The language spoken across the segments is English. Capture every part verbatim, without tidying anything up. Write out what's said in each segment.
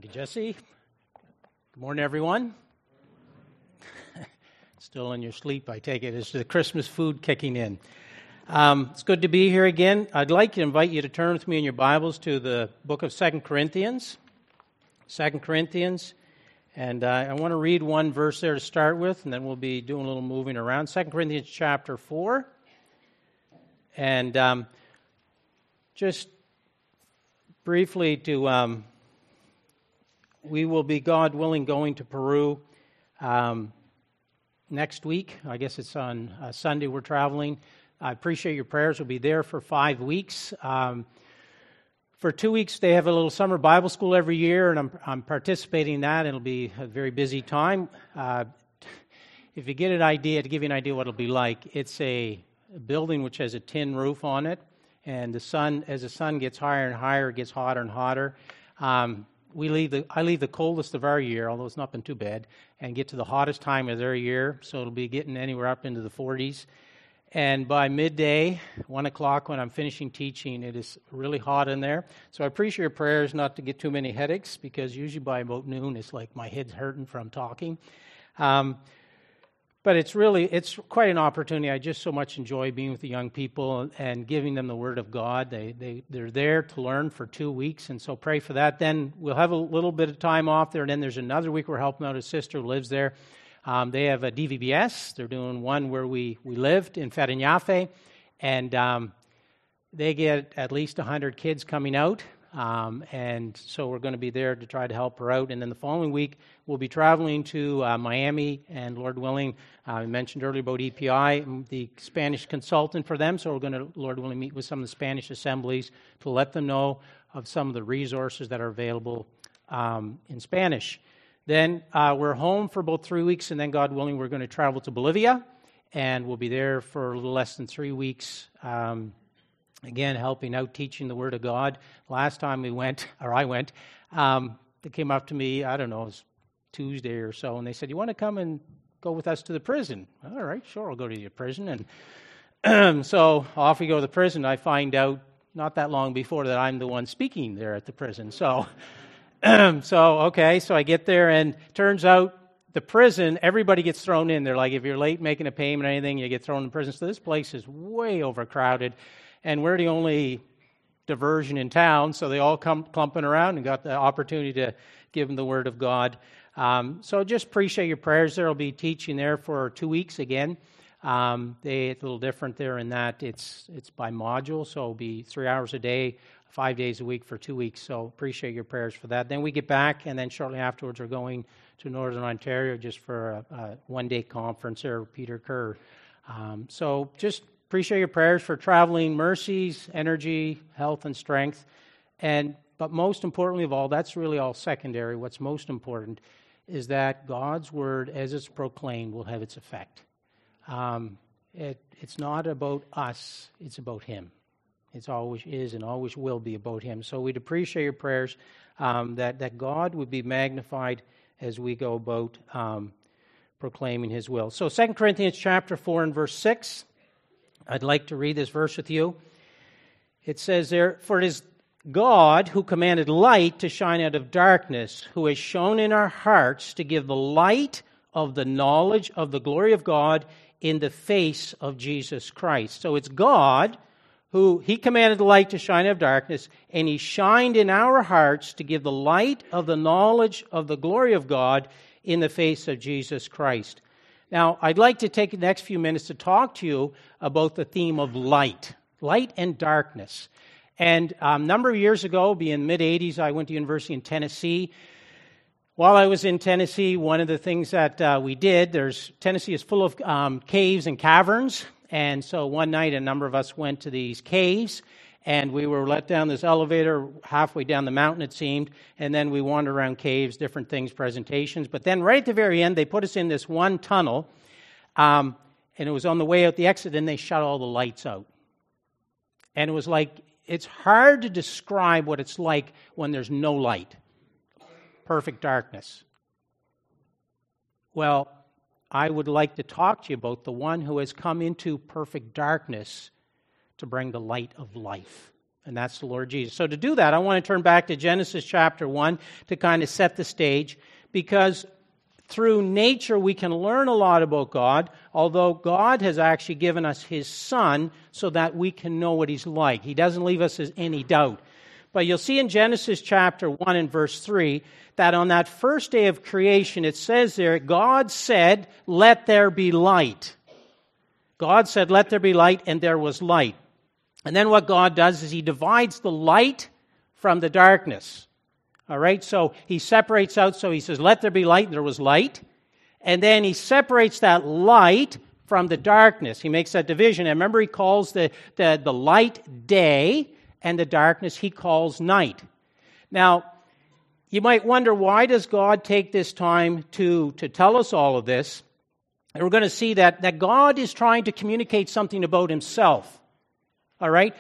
Thank you, Jesse. Good morning, everyone. Still in your sleep, I take it. It's the Christmas food kicking in. Um, it's good to be here again. I'd like to invite you to turn with me in your Bibles to the book of Second Corinthians. Second Corinthians. And uh, I want to read one verse there to start with, and then we'll be doing a little moving around. Second Corinthians chapter four. And um, just briefly to... Um, We will be, God willing, going to Peru um, next week. I guess it's on uh, Sunday we're traveling. I appreciate your prayers. We'll be there for five weeks. Um, for two weeks, they have a little summer Bible school every year, and I'm, I'm participating in that. It'll be a very busy time. Uh, if you get an idea, to give you an idea what it'll be like, it's a building which has a tin roof on it, and the sun, as the sun gets higher and higher, it gets hotter and hotter. Um, We leave the I leave the coldest of our year, although it's not been too bad, and get to the hottest time of their year. So it'll be getting anywhere up into the forties. And by midday, one o'clock, when I'm finishing teaching, it is really hot in there. So I appreciate your prayers not to get too many headaches, because usually by about noon, it's like my head's hurting from talking. Um, But it's really, it's quite an opportunity. I just so much enjoy being with the young people and giving them the Word of God. They, they, they're there to learn for two weeks, and so pray for that. Then we'll have a little bit of time off there, and then there's another week we're helping out a sister who lives there. Um, they have a D V B S. They're doing one where we, we lived in Farinhafe, and um, they get at least one hundred kids coming out. Um, and so we're going to be there to try to help her out. And then the following week, we'll be traveling to uh, Miami, and Lord willing, uh, I mentioned earlier about E P I, I'm the Spanish consultant for them, so we're going to, Lord willing, meet with some of the Spanish assemblies to let them know of some of the resources that are available um, in Spanish. Then uh, we're home for about three weeks, and then, God willing, we're going to travel to Bolivia, and we'll be there for a little less than three weeks, um Again, helping out, teaching the Word of God. Last time we went, or I went, um, they came up to me, I don't know, it was Tuesday or so, and they said, "You want to come and go with us to the prison?" All right, sure, I'll go to the prison. And so off we go to the prison. I find out not that long before that I'm the one speaking there at the prison. So, so okay, so I get there, and turns out the prison, everybody gets thrown in. They're like, if you're late making a payment or anything, you get thrown in prison. So this place is way overcrowded. And we're the only diversion in town, so they all come clumping around and got the opportunity to give them the Word of God. Um, so just appreciate your prayers. There will be teaching there for two weeks again. Um, they, it's a little different there in that it's it's by module, so it'll be three hours a day, five days a week for two weeks. So appreciate your prayers for that. Then we get back, and then shortly afterwards we're going to Northern Ontario just for a, a one-day conference there, Peter Kerr. Um, so just appreciate your prayers for traveling mercies, energy, health, and strength. And but most importantly of all, that's really all secondary. What's most important is that God's Word, as it's proclaimed, will have its effect. Um, it, it's not about us, it's about Him. It always is and always will be about Him. So we'd appreciate your prayers um, that, that God would be magnified as we go about um, proclaiming His will. So Second Corinthians chapter four and verse six. I'd like to read this verse with you. It says there, "For it is God who commanded light to shine out of darkness, who has shone in our hearts to give the light of the knowledge of the glory of God in the face of Jesus Christ." So it's God who, He commanded the light to shine out of darkness, and He shined in our hearts to give the light of the knowledge of the glory of God in the face of Jesus Christ. Now, I'd like to take the next few minutes to talk to you about the theme of light, light and darkness. And um, a number of years ago, being in the mid-eighties, I went to university in Tennessee. While I was in Tennessee, one of the things that uh, we did, there's Tennessee is full of um, caves and caverns. And so one night, a number of us went to these caves, and we were let down this elevator halfway down the mountain, it seemed, and then we wandered around caves, different things, presentations. But then right at the very end, they put us in this one tunnel, um, and it was on the way out the exit, and they shut all the lights out. And it was like, it's hard to describe what it's like when there's no light. Perfect darkness. Well, I would like to talk to you about the one who has come into perfect darkness to bring the light of life. and that's the Lord Jesus. So to do that, I want to turn back to Genesis chapter one to kind of set the stage, because through nature we can learn a lot about God, although God has actually given us His Son so that we can know what He's like. He doesn't leave us in any doubt. But you'll see in Genesis chapter one and verse three that on that first day of creation, it says there, God said, "Let there be light." God said, "Let there be light," and there was light. And then what God does is He divides the light from the darkness. All right, so He separates out, so He says, "Let there be light," and there was light. And then He separates that light from the darkness. He makes that division. And remember, He calls the, the, the light day, and the darkness He calls night. Now, you might wonder, why does God take this time to, to tell us all of this? And we're going to see that, that God is trying to communicate something about Himself. All right?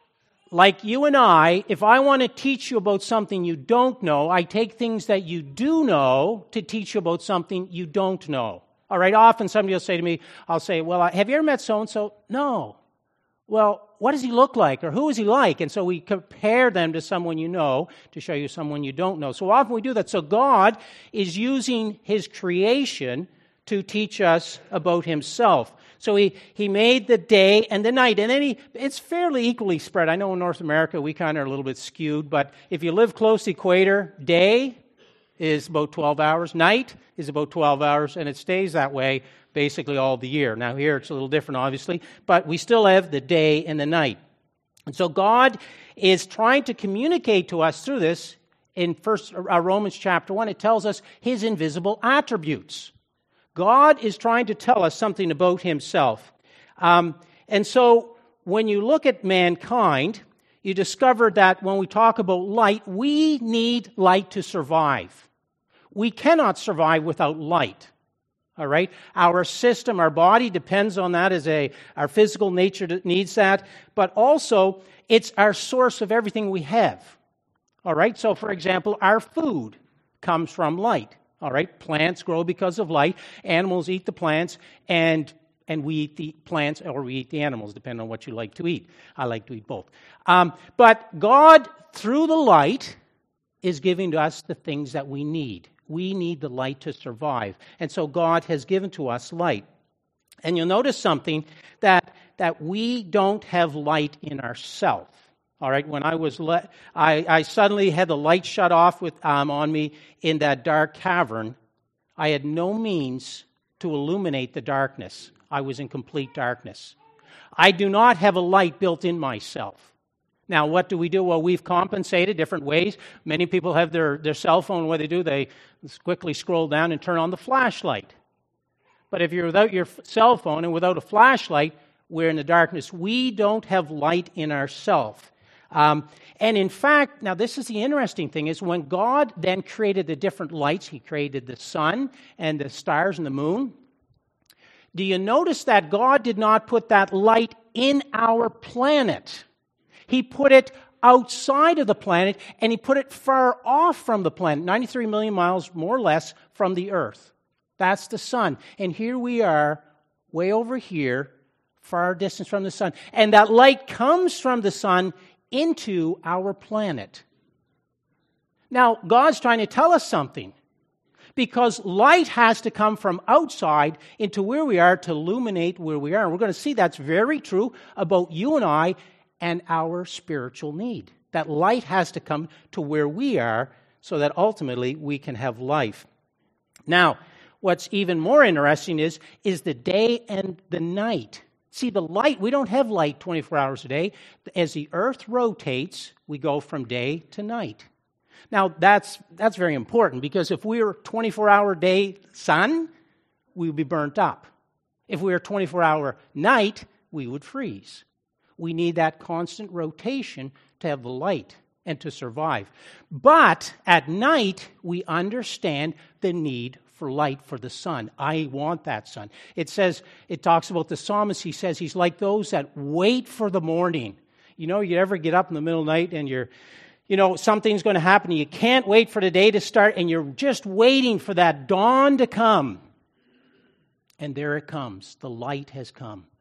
Like you and I, if I want to teach you about something you don't know, I take things that you do know to teach you about something you don't know. All right? Often somebody will say to me, I'll say, "Well, have you ever met so-and-so?" "No." "Well, what does he look like?" Or "Who is he like?" And so we compare them to someone you know to show you someone you don't know. So often we do that. So God is using His creation to teach us about Himself. So he, he made the day and the night. And then he, it's fairly equally spread. I know in North America we kind of are a little bit skewed, but if you live close to the equator, day is about twelve hours, night is about twelve hours, and it stays that way basically all the year. Now here it's a little different, obviously, but we still have the day and the night. And so God is trying to communicate to us through this. In First uh, Romans chapter one, it tells us His invisible attributes. God is trying to tell us something about Himself. Um, and so when you look at mankind, you discover that when we talk about light, we need light to survive. We cannot survive without light. All right? Our system, our body depends on that as a, our physical nature needs that, but also it's our source of everything we have. All right? So, for example, our food comes from light. All right? Plants grow because of light. Animals eat the plants, and and we eat the plants or we eat the animals, depending on what you like to eat. I like to eat both. Um, but God, through the light, is giving to us the things that we need. We need the light to survive. And so God has given to us light. And you'll notice something, that, that we don't have light in ourselves. All right, when I was, le- I, I suddenly had the light shut off with um, on me in that dark cavern. I had no means to illuminate the darkness. I was in complete darkness. I do not have a light built in myself. Now, what do we do? Well, we've compensated different ways. Many people have their, their cell phone. What they do, they quickly scroll down and turn on the flashlight. But if you're without your cell phone and without a flashlight, we're in the darkness. We don't have light in ourselves. Um, and in fact, now this is the interesting thing, is when God then created the different lights, He created the sun and the stars and the moon. Do you notice that God did not put that light in our planet? He put it outside of the planet, and He put it far off from the planet, ninety-three million miles more or less from the earth. That's the sun. And here we are, way over here, far distance from the sun. And that light comes from the sun into our planet. Now, God's trying to tell us something, because light has to come from outside into where we are to illuminate where we are. And we're going to see that's very true about you and I and our spiritual need. That light has to come to where we are so that ultimately we can have life. Now, what's even more interesting is, is the day and the night. See, the light, we don't have light twenty-four hours a day. As the earth rotates, we go from day to night. Now, that's that's very important, because if we were twenty-four hour day sun, we would be burnt up. If we were twenty-four hour night, we would freeze. We need that constant rotation to have the light and to survive. But at night, we understand the need for light, for the sun. I want that sun. It says, it talks about the psalmist. He says he's like those that wait for the morning. You know, you ever get up in the middle of the night and you're, you know, something's going to happen. You can't wait for the day to start, and you're just waiting for that dawn to come. And there it comes. The light has come.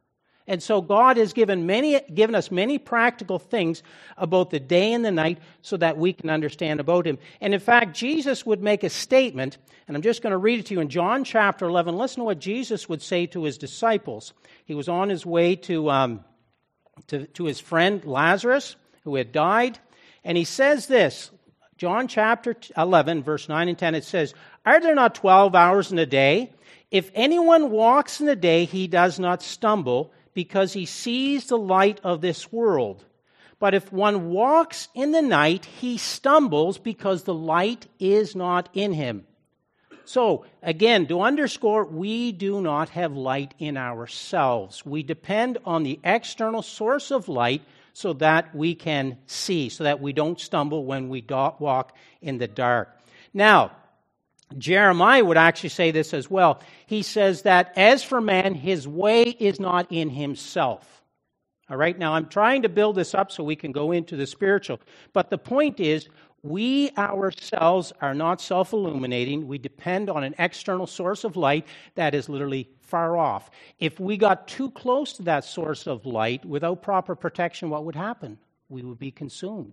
And so God has given many, given us many practical things about the day and the night so that we can understand about Him. And in fact, Jesus would make a statement, and I'm just going to read it to you in John chapter eleven. Listen to what Jesus would say to His disciples. He was on His way to, um, to, to His friend Lazarus, who had died, and He says this, John chapter eleven, verse nine and ten, it says, "Are there not twelve hours in a day? If anyone walks in the day, he does not stumble, because he sees the light of this world. But if one walks in the night, he stumbles because the light is not in him." So, again, to underscore, we do not have light in ourselves. We depend on the external source of light so that we can see, so that we don't stumble when we walk in the dark. Now, Jeremiah would actually say this as well. He says that as for man, his way is not in himself. All right, now I'm trying to build this up so we can go into the spiritual. But the point is, we ourselves are not self-illuminating. We depend on an external source of light that is literally far off. If we got too close to that source of light without proper protection, what would happen? We would be consumed.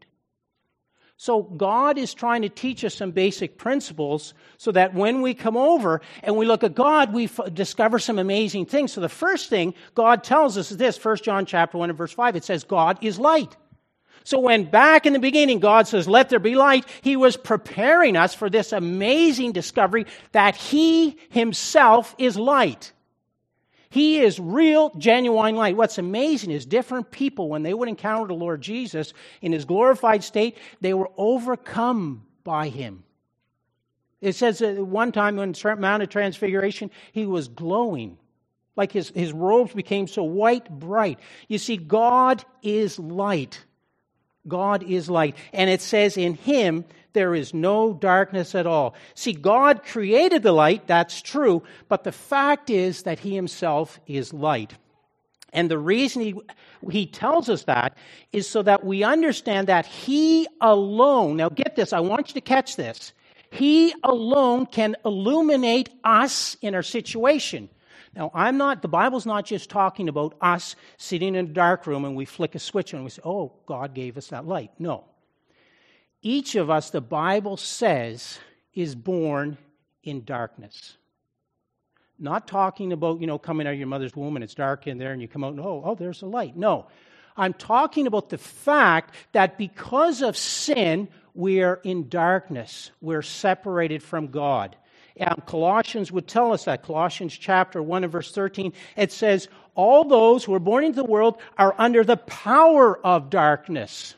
So God is trying to teach us some basic principles so that when we come over and we look at God, we f- discover some amazing things. So the first thing God tells us is this, First John chapter one and verse five. It says God is light. So when back in the beginning God says, "Let there be light," He was preparing us for this amazing discovery that He Himself is light. He is real, genuine light. What's amazing is different people, when they would encounter the Lord Jesus in His glorified state, they were overcome by Him. It says that one time on the Mount of Transfiguration, He was glowing. Like his, his robes became so white, bright. You see, God is light. God is light. And it says in Him, there is no darkness at all. See, God created the light, that's true, but the fact is that He Himself is light. And the reason He, he tells us that is so that we understand that He alone, now get this, I want you to catch this, He alone can illuminate us in our situation. Now, I'm not, the Bible's not just talking about us sitting in a dark room and we flick a switch and we say, "Oh, God gave us that light." No. Each of us, the Bible says, is born in darkness. Not talking about, you know, coming out of your mother's womb and it's dark in there and you come out and, oh, oh, there's a light. No. I'm talking about the fact that because of sin, we are in darkness. We're separated from God. Um, Colossians would tell us that. Colossians chapter one and verse thirteen, it says, "All those who are born into the world are under the power of darkness."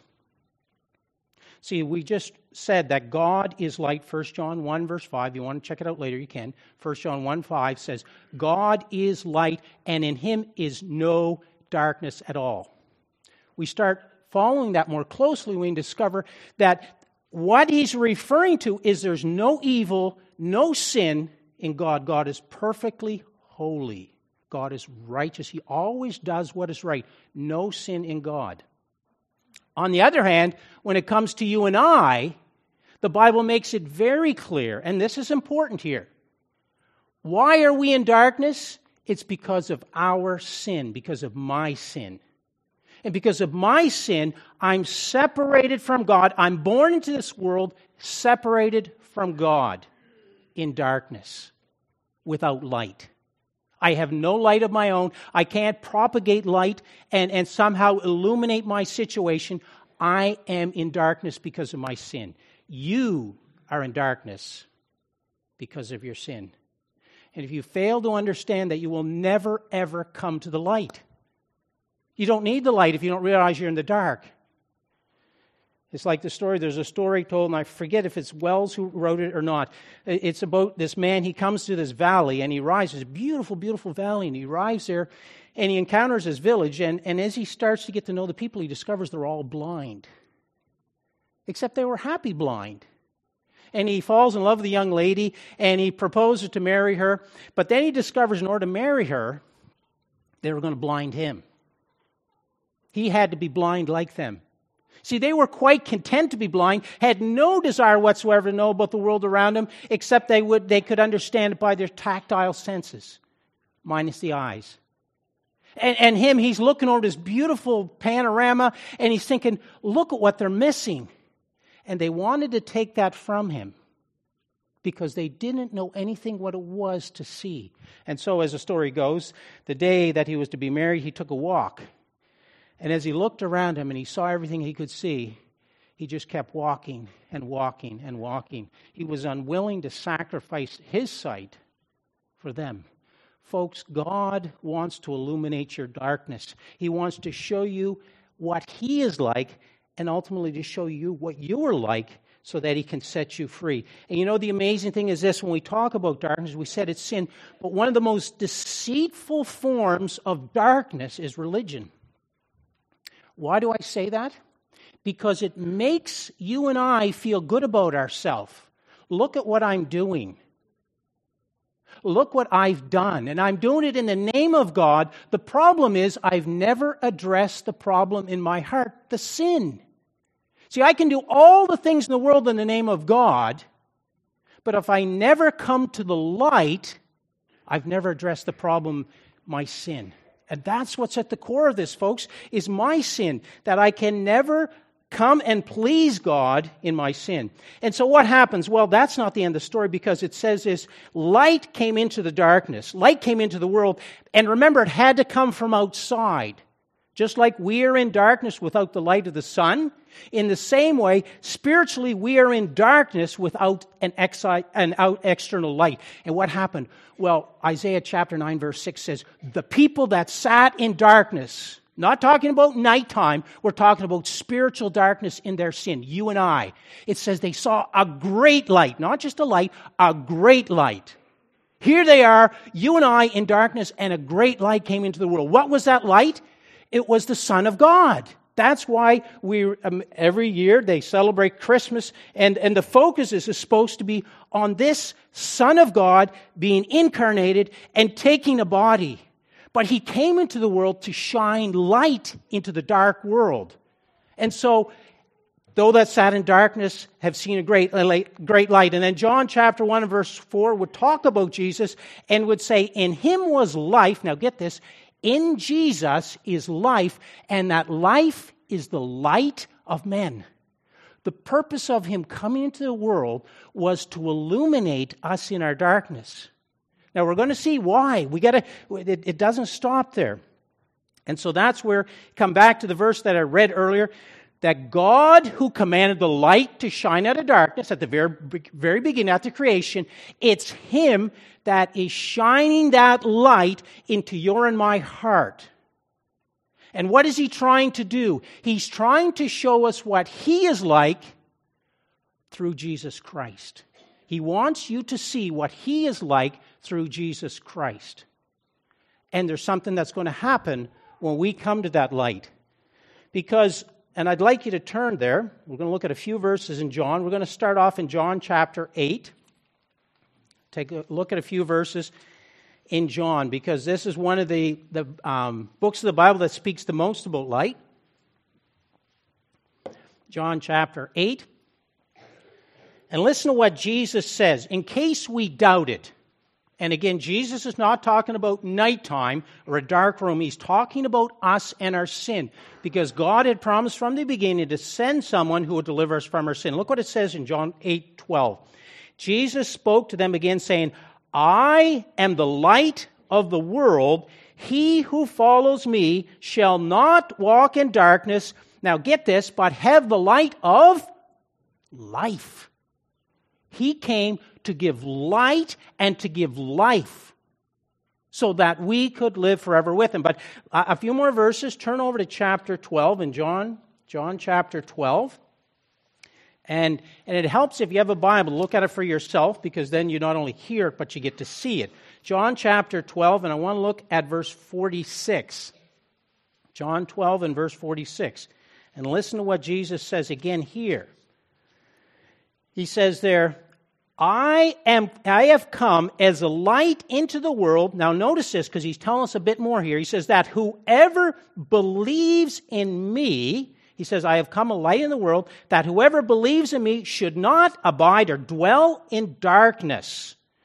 See, we just said that God is light. First John one verse five. You want to check it out later, you can. First John one five says, God is light, and in Him is no darkness at all. We start following that more closely, we discover that what He's referring to is there's no evil, no sin in God. God is perfectly holy. God is righteous. He always does what is right. No sin in God. On the other hand, when it comes to you and I, the Bible makes it very clear, and this is important here. Why are we in darkness? It's because of our sin, because of my sin. And because of my sin, I'm separated from God. I'm born into this world separated from God in darkness, without light. I have no light of my own. I can't propagate light and, and somehow illuminate my situation. I am in darkness because of my sin. You are in darkness because of your sin. And if you fail to understand that, you will never, ever come to the light. You don't need the light if you don't realize you're in the dark. It's like the story, there's a story told, and I forget if it's Wells who wrote it or not. It's about this man, he comes to this valley, and he arrives, it's a beautiful, beautiful valley, and he arrives there, and he encounters this village, and, and as he starts to get to know the people, he discovers they're all blind. Except they were happy blind. And he falls in love with the young lady, and he proposes to marry her, but then he discovers in order to marry her, they were going to blind him. He had to be blind like them. See, they were quite content to be blind, had no desire whatsoever to know about the world around them, except they would they could understand it by their tactile senses, minus the eyes. And, and him, he's looking over this beautiful panorama, and he's thinking, look at what they're missing. And they wanted to take that from him because they didn't know anything what it was to see. And so, as the story goes, the day that he was to be married, he took a walk. And as he looked around him and he saw everything he could see, he just kept walking and walking and walking. He was unwilling to sacrifice his sight for them. Folks, God wants to illuminate your darkness. He wants to show you what He is like and ultimately to show you what you are like so that He can set you free. And you know, the amazing thing is this, when we talk about darkness, we said it's sin, but one of the most deceitful forms of darkness is religion. Why do I say that? Because it makes you and I feel good about ourselves. Look at what I'm doing. Look what I've done. And I'm doing it in the name of God. The problem is I've never addressed the problem in my heart, the sin. See, I can do all the things in the world in the name of God, but if I never come to the light, I've never addressed the problem, my sin. And that's what's at the core of this, folks, is my sin, that I can never come and please God in my sin. And so what happens? Well, that's not the end of the story, because it says this, light came into the darkness. Light came into the world. And remember, it had to come from outside. Just like we are in darkness without the light of the sun, in the same way, spiritually, we are in darkness without an, exi- an out external light. And what happened? Well, Isaiah chapter nine, verse six says, the people that sat in darkness, not talking about nighttime, we're talking about spiritual darkness in their sin, you and I. It says they saw a great light, not just a light, a great light. Here they are, you and I in darkness, and a great light came into the world. What was that light? It was the Son of God. That's why we um, every year they celebrate Christmas, and, and the focus is, is supposed to be on this Son of God being incarnated and taking a body. But He came into the world to shine light into the dark world. And so, though that sat in darkness have seen a great light, great light. And then John chapter one and verse four would talk about Jesus and would say, in Him was life. Now get this. In Jesus is life, and that life is the light of men. The purpose of Him coming into the world was to illuminate us in our darkness. Now we're going to see why. We got to. It, it doesn't stop there, and so that's where come back to the verse that I read earlier. That God, who commanded the light to shine out of darkness at the very, very beginning, after creation, it's Him that is shining that light into your and my heart. And what is He trying to do? He's trying to show us what He is like through Jesus Christ. He wants you to see what He is like through Jesus Christ. And there's something that's going to happen when we come to that light. Because, and I'd like you to turn there. We're going to look at a few verses in John. We're going to start off in John chapter eight. Take a look at a few verses in John, because this is one of the, the um, books of the Bible that speaks the most about light. John chapter eight. And listen to what Jesus says, in case we doubt it. And again, Jesus is not talking about nighttime or a dark room. He's talking about us and our sin. Because God had promised from the beginning to send someone who would deliver us from our sin. Look what it says in John eight twelve. Jesus spoke to them again, saying, I am the light of the world. He who follows me shall not walk in darkness. Now get this, but have the light of life. He came to give light and to give life so that we could live forever with Him. But a few more verses. Turn over to chapter twelve in John, John chapter twelve. And, and it helps if you have a Bible, look at it for yourself, because then you not only hear it, but you get to see it. John chapter twelve, and I want to look at verse forty-six. John twelve and verse forty-six. And listen to what Jesus says again here. He says there, I am. I have come as a light into the world. Now notice this, because He's telling us a bit more here. He says that whoever believes in me, He says, I have come a light in the world, that whoever believes in me should not abide or dwell in darkness.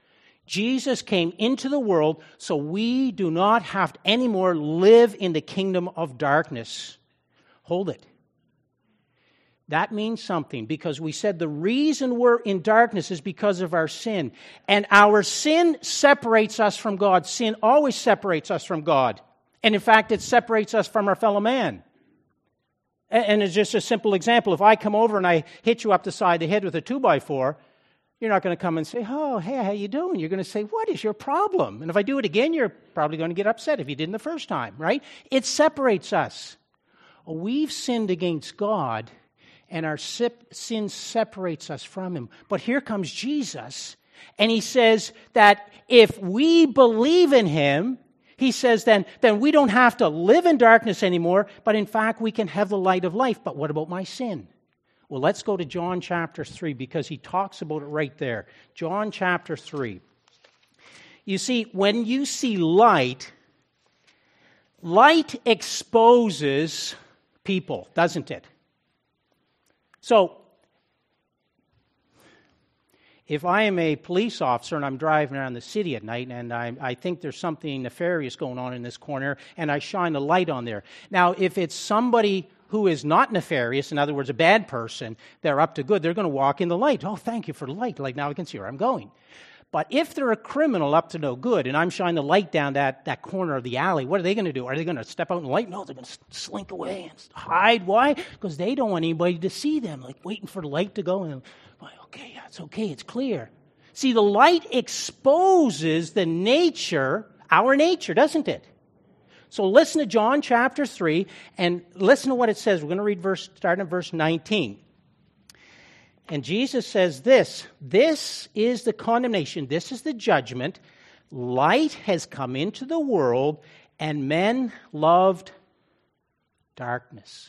Jesus came into the world so we do not have to anymore live in the kingdom of darkness. Hold it. That means something, because we said the reason we're in darkness is because of our sin. And our sin separates us from God. Sin always separates us from God. And in fact, it separates us from our fellow man. And it's just a simple example. If I come over and I hit you up the side of the head with a two by four, you're not going to come and say, oh, hey, how you doing? You're going to say, what is your problem? And if I do it again, you're probably going to get upset if you didn't the first time, right? It separates us. We've sinned against God, and our sin separates us from Him. But here comes Jesus, and He says that if we believe in Him, He says then, then we don't have to live in darkness anymore, but in fact we can have the light of life. But what about my sin? Well, let's go to John chapter three, because He talks about it right there. John chapter three. You see, when you see light, light exposes people, doesn't it? So, if I am a police officer and I'm driving around the city at night and I, I think there's something nefarious going on in this corner and I shine a light on there. Now, if it's somebody who is not nefarious, in other words, a bad person, they're up to good, they're going to walk in the light. Oh, thank you for the light. Like, now I can see where I'm going. But if they're a criminal up to no good and I'm shining the light down that, that corner of the alley, what are they going to do? Are they going to step out in the light? No, they're going to slink away and hide. Why? Because they don't want anybody to see them, like waiting for the light to go. And like, okay, yeah, it's okay, it's clear. See, the light exposes the nature, our nature, doesn't it? So listen to John chapter three and listen to what it says. We're going to read verse, starting at verse nineteen. And Jesus says this, this is the condemnation, this is the judgment. Light has come into the world, and men loved darkness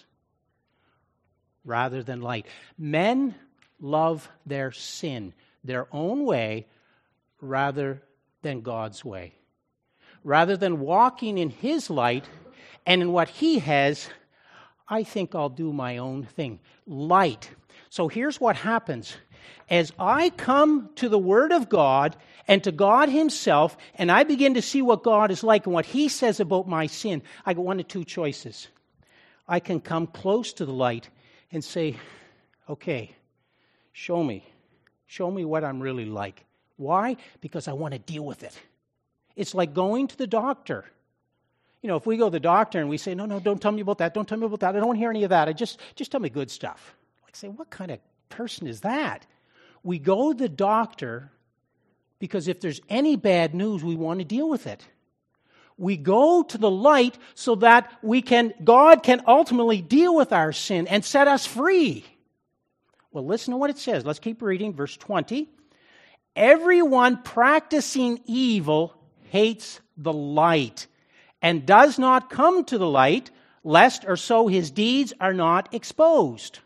rather than light. Men love their sin, their own way, rather than God's way. Rather than walking in His light and in what He has, I think I'll do my own thing. Light. So here's what happens. As I come to the Word of God and to God Himself, and I begin to see what God is like and what He says about my sin, I got one of two choices. I can come close to the light and say, okay, show me. Show me what I'm really like. Why? Because I want to deal with it. It's like going to the doctor. You know, if we go to the doctor and we say, no, no, don't tell me about that, don't tell me about that, I don't want to hear any of that, I just, just tell me good stuff. Say, what kind of person is that? We go to the doctor because if there's any bad news, we want to deal with it. We go to the light so that we can, God can ultimately deal with our sin and set us free. Well, listen to what it says. Let's keep reading. Verse twenty. Everyone practicing evil hates the light and does not come to the light, lest or so his deeds are not exposed.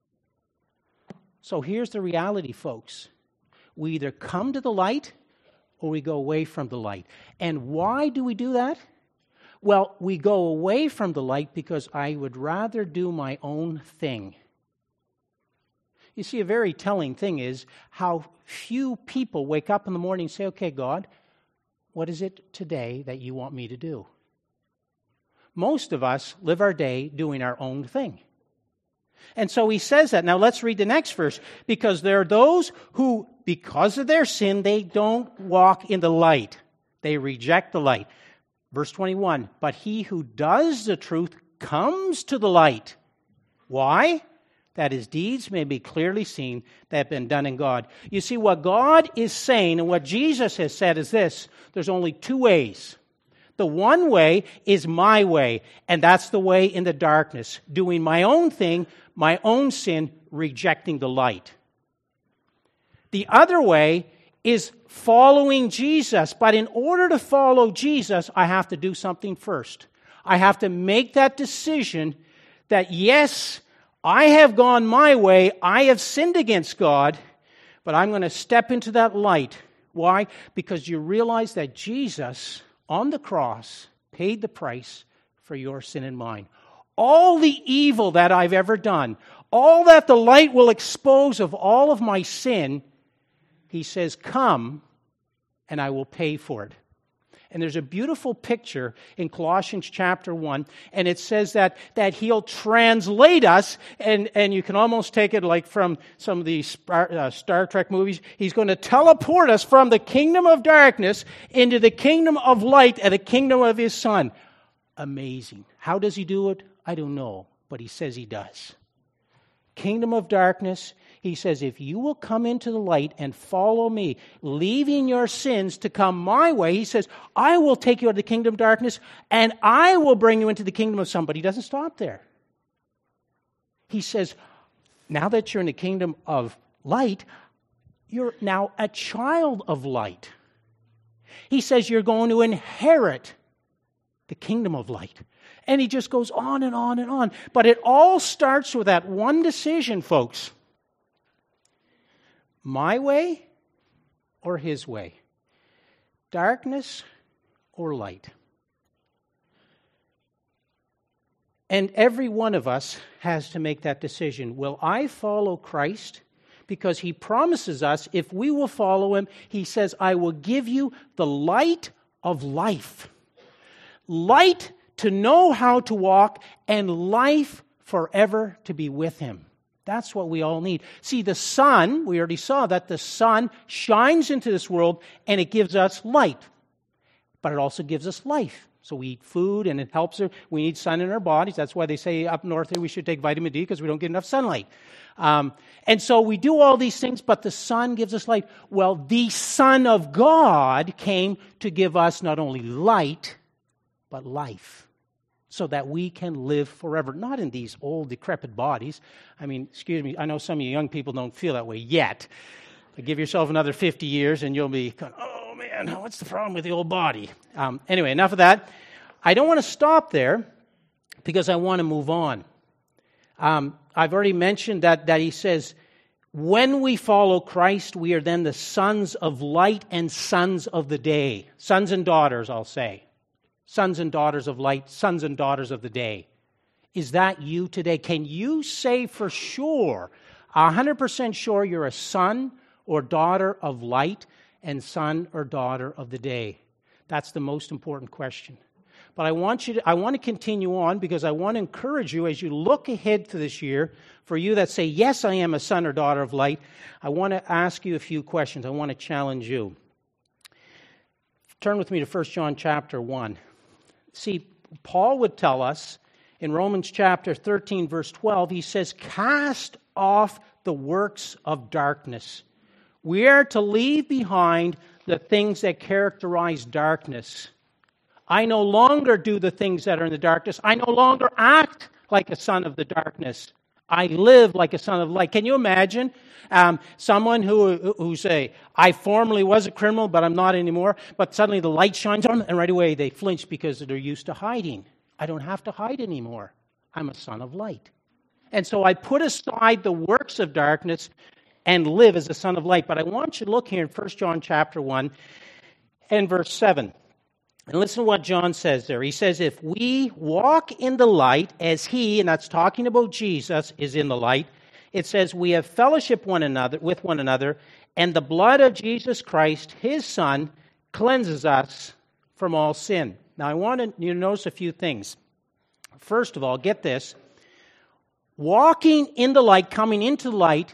So here's the reality, folks. We either come to the light or we go away from the light. And why do we do that? Well, we go away from the light because I would rather do my own thing. You see, a very telling thing is how few people wake up in the morning and say, okay, God, what is it today that you want me to do? Most of us live our day doing our own thing. And so he says that. Now let's read the next verse. Because there are those who, because of their sin, they don't walk in the light. They reject the light. Verse twenty-one, but he who does the truth comes to the light. Why? That his deeds may be clearly seen that have been done in God. You see, what God is saying and what Jesus has said is this. There's only two ways. The one way is my way, and that's the way in the darkness, doing my own thing, my own sin, rejecting the light. The other way is following Jesus, but in order to follow Jesus, I have to do something first. I have to make that decision that, yes, I have gone my way, I have sinned against God, but I'm going to step into that light. Why? Because you realize that Jesus on the cross paid the price for your sin and mine. All the evil that I've ever done, all that the light will expose of all of my sin, he says, come and I will pay for it. And there's a beautiful picture in Colossians chapter one, and it says that, that He'll translate us, and, and you can almost take it like from some of the Star, uh, Star Trek movies. He's going to teleport us from the kingdom of darkness into the kingdom of light and the kingdom of His Son. Amazing. How does He do it? I don't know, but He says He does. Kingdom of darkness, He says, if you will come into the light and follow me, leaving your sins to come my way, He says, I will take you out of the kingdom of darkness and I will bring you into the kingdom of Son. But He doesn't stop there. He says, now that you're in the kingdom of light, you're now a child of light. He says you're going to inherit the kingdom of light. And He just goes on and on and on. But it all starts with that one decision, folks. My way or His way? Darkness or light? And every one of us has to make that decision. Will I follow Christ? Because He promises us, if we will follow Him, He says, I will give you the light of life. Light to know how to walk, and life forever to be with Him. That's what we all need. See, the sun, we already saw that the sun shines into this world and it gives us light. But it also gives us life. So we eat food and it helps us. We need sun in our bodies. That's why they say up north here we should take vitamin D because we don't get enough sunlight. Um, and so we do all these things, but the sun gives us light. Well, the Son of God came to give us not only light, but life. So that we can live forever, not in these old, decrepit bodies. I mean, excuse me, I know some of you young people don't feel that way yet. But give yourself another fifty years and you'll be going, oh man, what's the problem with the old body? Um, anyway, enough of that. I don't want to stop there because I want to move on. Um, I've already mentioned that, that He says, when we follow Christ, we are then the sons of light and sons of the day. Sons and daughters, I'll say. Sons and daughters of light, sons and daughters of the day. Is that you today? Can you say for sure, one hundred percent sure you're a son or daughter of light and son or daughter of the day? That's the most important question. But I want you to, I want to continue on because I want to encourage you as you look ahead to this year, for you that say, yes, I am a son or daughter of light, I want to ask you a few questions. I want to challenge you. Turn with me to First John chapter one. See, Paul would tell us in Romans chapter thirteen, verse twelve, he says, cast off the works of darkness. We are to leave behind the things that characterize darkness. I no longer do the things that are in the darkness. I no longer act like a son of the darkness. I live like a son of light. Can you imagine um, someone who who say, I formerly was a criminal, but I'm not anymore, but suddenly the light shines on them, and right away they flinch because they're used to hiding. I don't have to hide anymore. I'm a son of light. And so I put aside the works of darkness and live as a son of light. But I want you to look here in First John chapter one and verse seven. And listen to what John says there. He says, if we walk in the light as He, and that's talking about Jesus, is in the light, it says we have fellowship one another with one another, and the blood of Jesus Christ, His Son, cleanses us from all sin. Now I want you to notice a few things. First of all, get this. Walking in the light, coming into the light,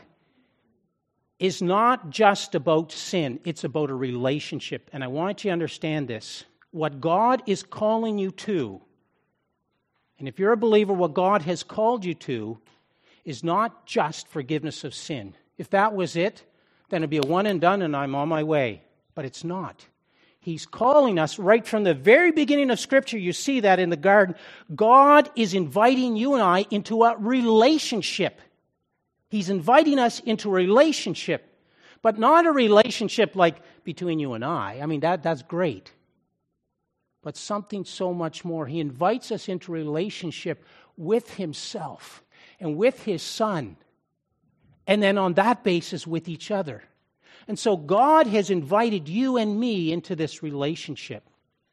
is not just about sin. It's about a relationship. And I want you to understand this. What God is calling you to, and if you're a believer, what God has called you to is not just forgiveness of sin. If that was it, then it'd be a one and done and I'm on my way. But it's not. He's calling us right from the very beginning of Scripture. You see that in the garden. God is inviting you and I into a relationship. He's inviting us into a relationship, but not a relationship like between you and I. I mean, that that's great. But something so much more. He invites us into a relationship with Himself and with His Son. And then on that basis with each other. And so God has invited you and me into this relationship.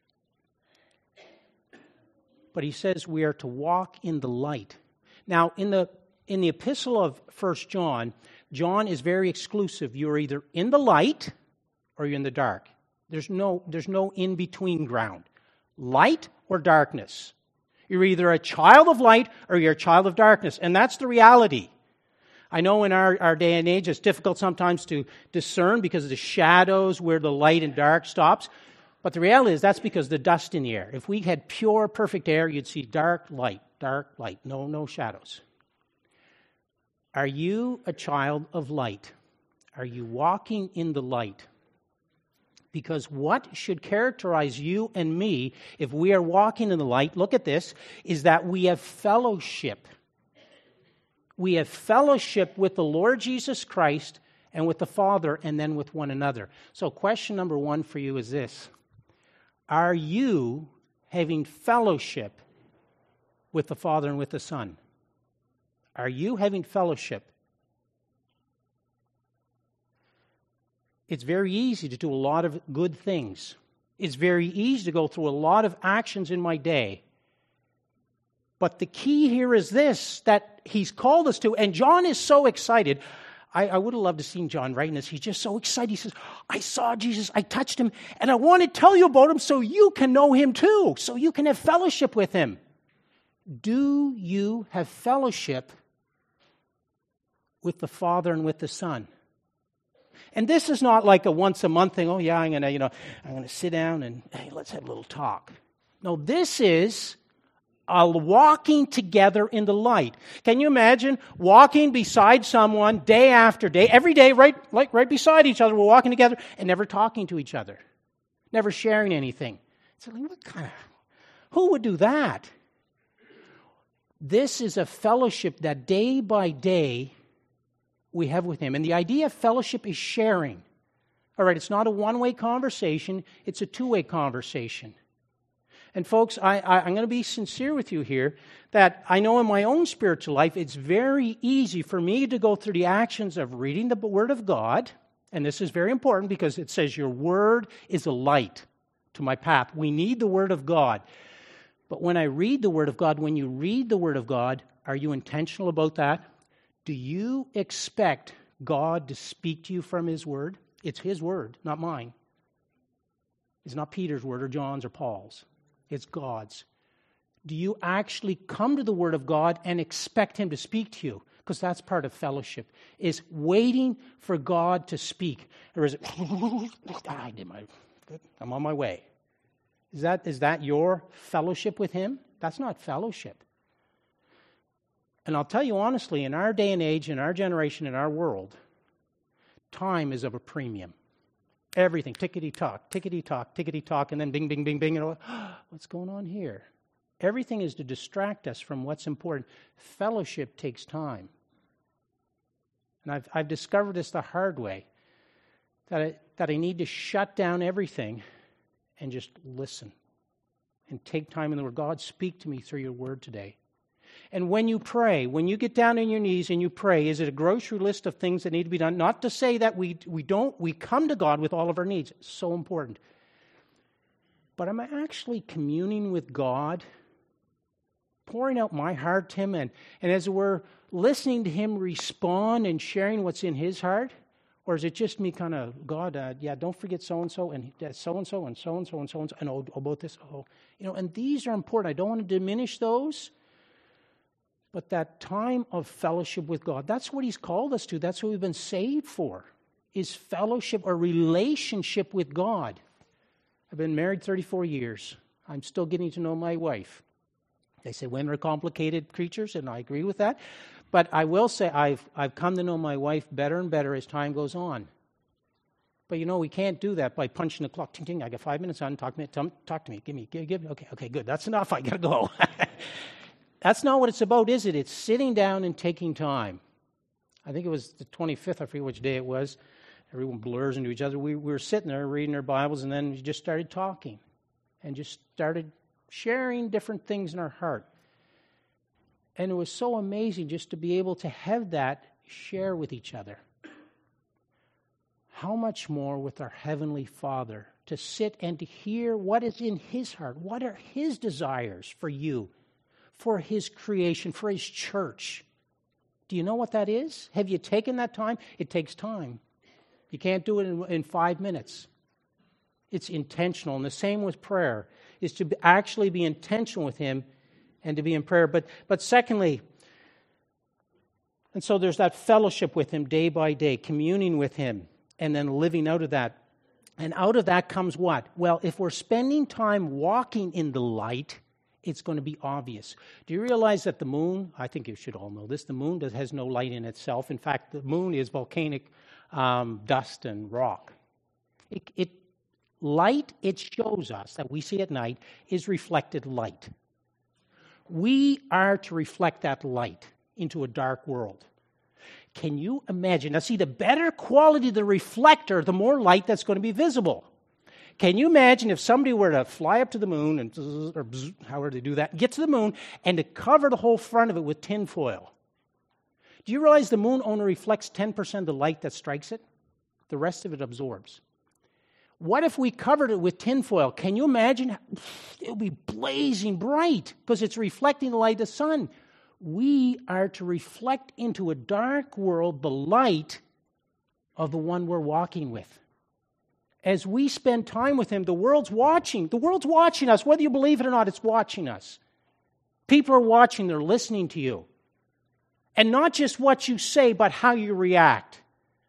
But He says we are to walk in the light. Now, in the in the epistle of First John, John is very exclusive. You're either in the light or you're in the dark. There's no, there's no in-between ground. Light or darkness. You're either a child of light or you're a child of darkness. And that's the reality. I know in our, our day and age it's difficult sometimes to discern because of the shadows where the light and dark stops. But the reality is that's because of the dust in the air. If we had pure, perfect air, you'd see dark light, dark light, no, no shadows. Are you a child of light? Are you walking in the light? Because what should characterize you and me if we are walking in the light, look at this, is that we have fellowship. We have fellowship with the Lord Jesus Christ and with the Father and then with one another. So question number one for you is this. Are you having fellowship with the Father and with the Son? Are you having fellowship? It's very easy to do a lot of good things. It's very easy to go through a lot of actions in my day. But the key here is this, that he's called us to, and John is so excited. I, I would have loved to seen John writing this. He's just so excited. He says, I saw Jesus, I touched him, and I want to tell you about him so you can know him too, so you can have fellowship with him. Do you have fellowship with the Father and with the Son? And this is not like a once a month thing. Oh yeah, I'm gonna, you know, I'm gonna sit down and hey, let's have a little talk. No, this is a walking together in the light. Can you imagine walking beside someone day after day, every day, right, like right beside each other? We're walking together and never talking to each other, never sharing anything. So, like, what kind of? Who would do that? This is a fellowship that day by day we have with him. And the idea of fellowship is sharing. All right, it's not a one-way conversation, it's a two-way conversation. And folks, I, I, I'm going to be sincere with you here, that I know in my own spiritual life, it's very easy for me to go through the actions of reading the Word of God, and this is very important because it says your Word is a light to my path. We need the Word of God. But when I read the Word of God, when you read the Word of God, are you intentional about that? Do you expect God to speak to you from His Word? It's His Word, not mine. It's not Peter's word or John's or Paul's. It's God's. Do you actually come to the Word of God and expect Him to speak to you? Because that's part of fellowship, is waiting for God to speak. Or is it, I did my, I'm on my way. Is that, is that your fellowship with Him? That's not fellowship. And I'll tell you honestly, in our day and age, in our generation, in our world, time is of a premium. Everything, tickety-tock, tickety-tock, tickety-tock, and then bing, bing, bing, bing, and oh, what's going on here? Everything is to distract us from what's important. Fellowship takes time. And I've, I've discovered this the hard way, that I, that I need to shut down everything and just listen and take time in the Word. God, speak to me through your Word today. And when you pray, when you get down on your knees and you pray, is it a grocery list of things that need to be done? Not to say that we we don't, we come to God with all of our needs. It's so important. But am I actually communing with God? Pouring out my heart to Him, and, and as we're listening to Him respond and sharing what's in His heart? Or is it just me kind of, God, uh, yeah, don't forget so-and-so, and so-and-so, and so-and-so, and so-and-so, and oh, about this, oh. You know, and these are important. I don't want to diminish those. But that time of fellowship with God, that's what He's called us to. That's what we've been saved for, is fellowship or relationship with God. I've been married thirty-four years. I'm still getting to know my wife. They say women are complicated creatures, and I agree with that. But I will say I've I've come to know my wife better and better as time goes on. But you know, we can't do that by punching the clock. Ting, ting, I got five minutes on. Talk to me. Talk to me. Give me. Give, give. Okay. Okay. Good. That's enough. I gotta go. That's not what it's about, is it? It's sitting down and taking time. I think it was the twenty-fifth, I forget which day it was. Everyone blurs into each other. We, we were sitting there reading our Bibles, and then we just started talking and just started sharing different things in our heart. And it was so amazing just to be able to have that share with each other. How much more with our Heavenly Father, to sit and to hear what is in His heart. What are His desires for you? For His creation, for His church. Do you know what that is? Have you taken that time? It takes time. You can't do it in, in five minutes. It's intentional. And the same with prayer, is to actually be intentional with Him and to be in prayer. But, but secondly, and so there's that fellowship with Him day by day, communing with Him, and then living out of that. And out of that comes what? Well, if we're spending time walking in the light, it's going to be obvious. Do you realize that the moon, I think you should all know this, the moon does, has no light in itself. In fact, the moon is volcanic um, dust and rock. It, it light, it shows us, that we see at night, is reflected light. We are to reflect that light into a dark world. Can you imagine? Now see, the better quality of the reflector, the more light that's going to be visible. Can you imagine if somebody were to fly up to the moon, and or however they do that, get to the moon, and to cover the whole front of it with tin foil? Do you realize the moon only reflects ten percent of the light that strikes it? The rest of it absorbs. What if we covered it with tin foil? Can you imagine? It would be blazing bright because it's reflecting the light of the sun. We are to reflect into a dark world the light of the one we're walking with. As we spend time with Him, the world's watching. The world's watching us. Whether you believe it or not, it's watching us. People are watching. They're listening to you. And not just what you say, but how you react.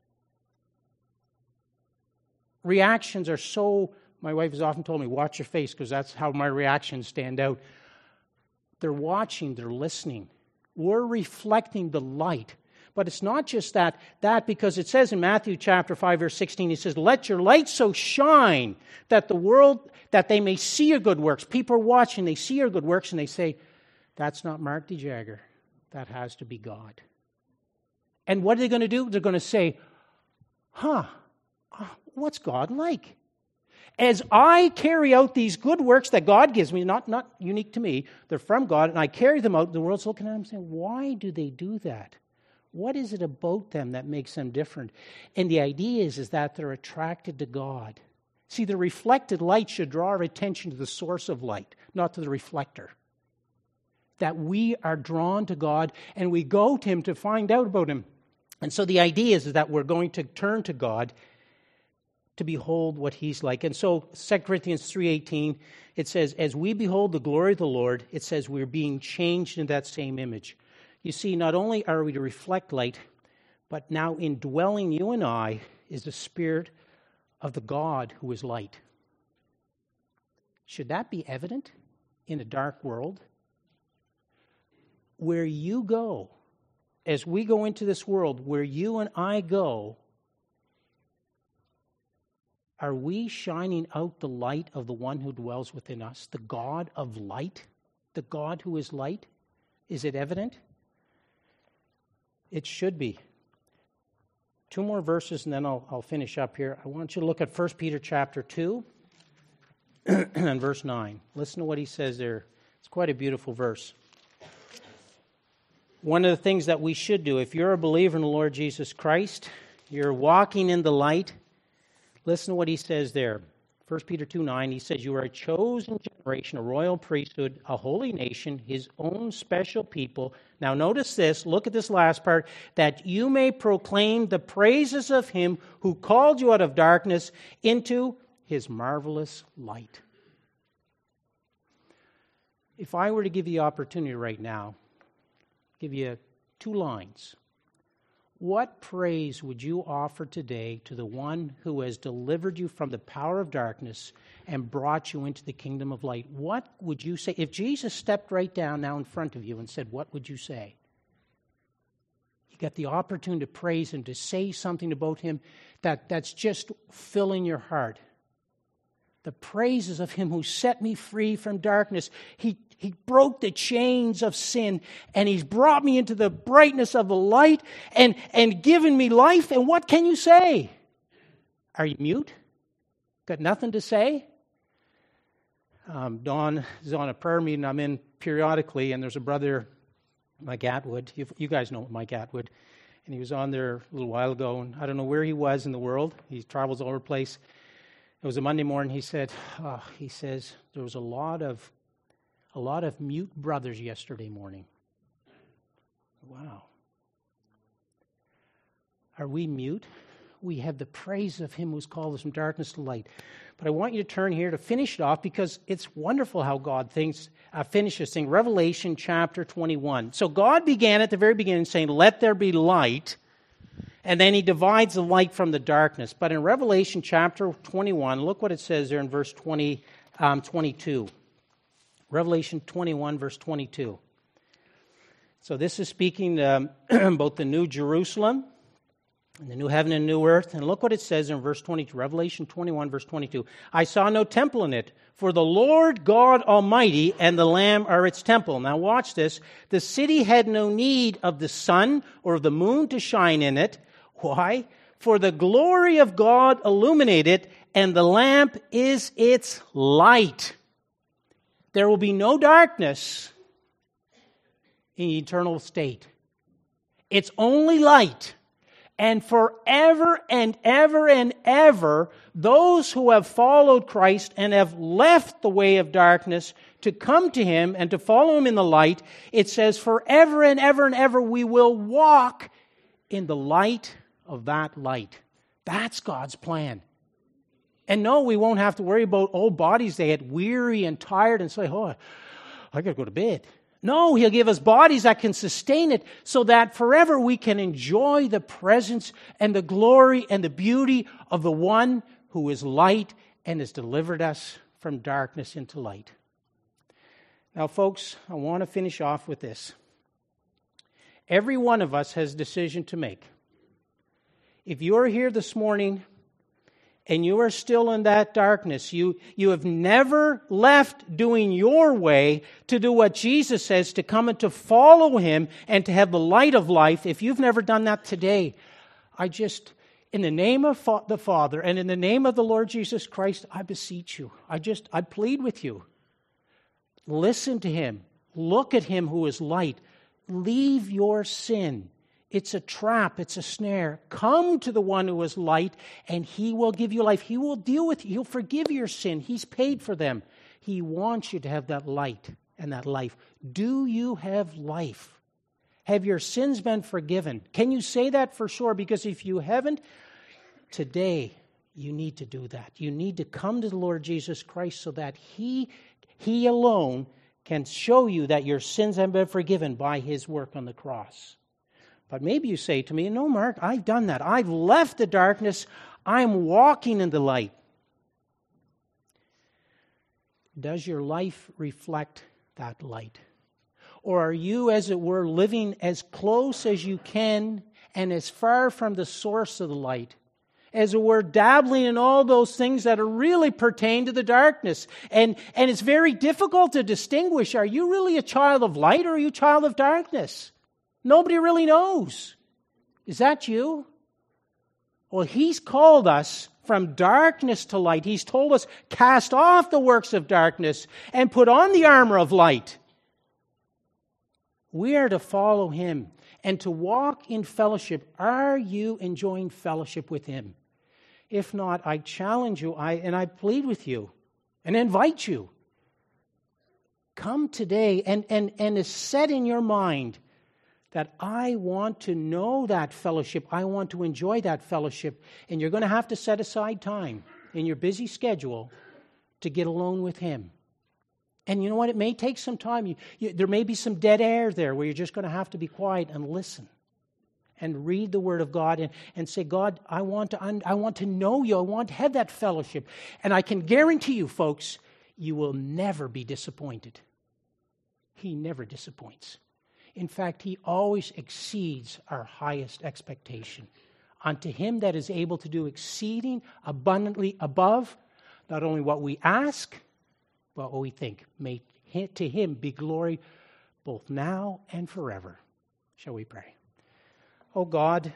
Reactions are so... My wife has often told me, watch your face, because that's how my reactions stand out. They're watching. They're listening. We're reflecting the light. But it's not just that, that because it says in Matthew chapter five, verse sixteen, He says, let your light so shine that the world, that they may see your good works. People are watching, they see your good works, and they say, that's not Mark D. Jagger. That has to be God. And what are they going to do? They're going to say, huh, what's God like? As I carry out these good works that God gives me, not, not unique to me, they're from God, and I carry them out, the world's looking at them saying, why do they do that? What is it about them that makes them different? And the idea is, is that they're attracted to God. See, the reflected light should draw our attention to the source of light, not to the reflector. That we are drawn to God and we go to Him to find out about Him. And so the idea is, is that we're going to turn to God to behold what He's like. And so Second Corinthians three eighteen, it says, as we behold the glory of the Lord, it says we're being changed in that same image. You see, not only are we to reflect light, but now indwelling you and I is the Spirit of the God who is light. Should that be evident in a dark world? Where you go, as we go into this world, where you and I go, are we shining out the light of the one who dwells within us, the God of light, the God who is light? Is it evident? It should be. Two more verses and then I'll, I'll finish up here. I want you to look at First Peter chapter two and verse nine. Listen to what he says there. It's quite a beautiful verse. One of the things that we should do, if you're a believer in the Lord Jesus Christ, you're walking in the light, listen to what he says there. First Peter two nine, he says, you are a chosen generation, a royal priesthood, a holy nation, His own special people. Now notice this, look at this last part, that you may proclaim the praises of Him who called you out of darkness into His marvelous light. If I were to give you the opportunity right now, give you two lines, what praise would you offer today to the one who has delivered you from the power of darkness and brought you into the kingdom of light? What would you say? If Jesus stepped right down now in front of you and said, what would you say? You got the opportunity to praise Him, to say something about Him that, that's just filling your heart. The praises of Him who set me free from darkness. He He broke the chains of sin, and He's brought me into the brightness of the light and, and given me life. And what can you say? Are you mute? Got nothing to say? Um, Dawn is on a prayer meeting I'm in periodically, and there's a brother, Mike Atwood. You, you guys know Mike Atwood. And he was on there a little while ago, and I don't know where he was in the world. He travels all over the place. It was a Monday morning. He said, oh, he says, there was a lot of A lot of mute brothers yesterday morning. Wow. Are we mute we have the praise of him who's called us from darkness to light. But I want you to turn here to finish it off because it's wonderful how God thinks, uh, finishes thing. Revelation chapter twenty-one. So God began at the very beginning saying, let there be light. And then he divides the light from the darkness. But in Revelation chapter twenty-one, look what it says there in verse twenty, um, twenty-two. Revelation twenty-one, verse twenty-two. So this is speaking um, about the New Jerusalem and the new heaven and new earth. And look what it says in verse twenty-two, Revelation twenty-one, verse twenty-two. I saw no temple in it, for the Lord God Almighty and the Lamb are its temple. Now watch this. The city had no need of the sun or of the moon to shine in it. Why? For the glory of God illuminated it, and the lamp is its light. There will be no darkness in the eternal state. It's only light. And forever and ever and ever, those who have followed Christ and have left the way of darkness to come to him and to follow him in the light, it says forever and ever and ever we will walk in the light of that light. That's God's plan. And no, we won't have to worry about old bodies that get weary and tired and say, oh, I got to go to bed. No, he'll give us bodies that can sustain it so that forever we can enjoy the presence and the glory and the beauty of the one who is light and has delivered us from darkness into light. Now, folks, I want to finish off with this. Every one of us has a decision to make. If you're here this morning and you are still in that darkness, you, you have never left doing your way to do what Jesus says, to come and to follow him and to have the light of life. If you've never done that today, I just, in the name of fa- the Father and in the name of the Lord Jesus Christ, I beseech you. I just, I plead with you. Listen to him. Look at him who is light. Leave your sin. It's a trap. It's a snare. Come to the one who is light, and he will give you life. He will deal with you. He'll forgive your sin. He's paid for them. He wants you to have that light and that life. Do you have life? Have your sins been forgiven? Can you say that for sure? Because if you haven't, today you need to do that. You need to come to the Lord Jesus Christ so that he, he alone can show you that your sins have been forgiven by his work on the cross. But maybe you say to me, no, Mark, I've done that. I've left the darkness. I'm walking in the light. Does your life reflect that light? Or are you, as it were, living as close as you can and as far from the source of the light? As it were, dabbling in all those things that are really pertain to the darkness. And, and it's very difficult to distinguish, are you really a child of light or are you a child of darkness? Nobody really knows. Is that you? Well, he's called us from darkness to light. He's told us, cast off the works of darkness and put on the armor of light. We are to follow him and to walk in fellowship. Are you enjoying fellowship with him? If not, I challenge you I, and I plead with you and invite you. Come today and, and, and is set in your mind that I want to know that fellowship. I want to enjoy that fellowship. And you're going to have to set aside time in your busy schedule to get alone with him. And you know what? It may take some time. You, you, there may be some dead air there where you're just going to have to be quiet and listen and read the Word of God and, and say, God, I want to I want to know you. I want to have that fellowship. And I can guarantee you, folks, you will never be disappointed. He never disappoints. In fact, he always exceeds our highest expectation. Unto him that is able to do exceeding abundantly above, not only what we ask, but what we think. May to him be glory both now and forever. Shall we pray? Oh God,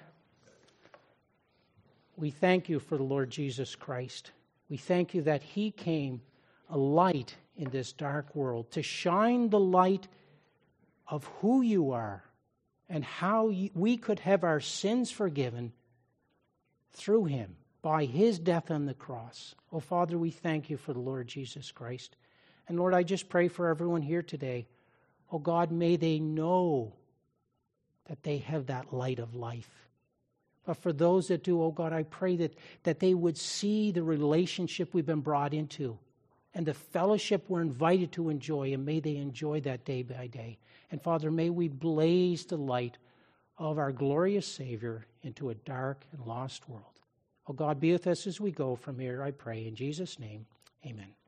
we thank you for the Lord Jesus Christ. We thank you that he came a light in this dark world to shine the light of who you are and how we could have our sins forgiven through him by his death on the cross. Oh, Father, we thank you for the Lord Jesus Christ. And Lord, I just pray for everyone here today. Oh God, may they know that they have that light of life. But for those that do, oh God, I pray that, that they would see the relationship we've been brought into and the fellowship we're invited to enjoy, and may they enjoy that day by day. And Father, may we blaze the light of our glorious Savior into a dark and lost world. Oh God, be with us as we go from here, I pray. In Jesus' name, amen.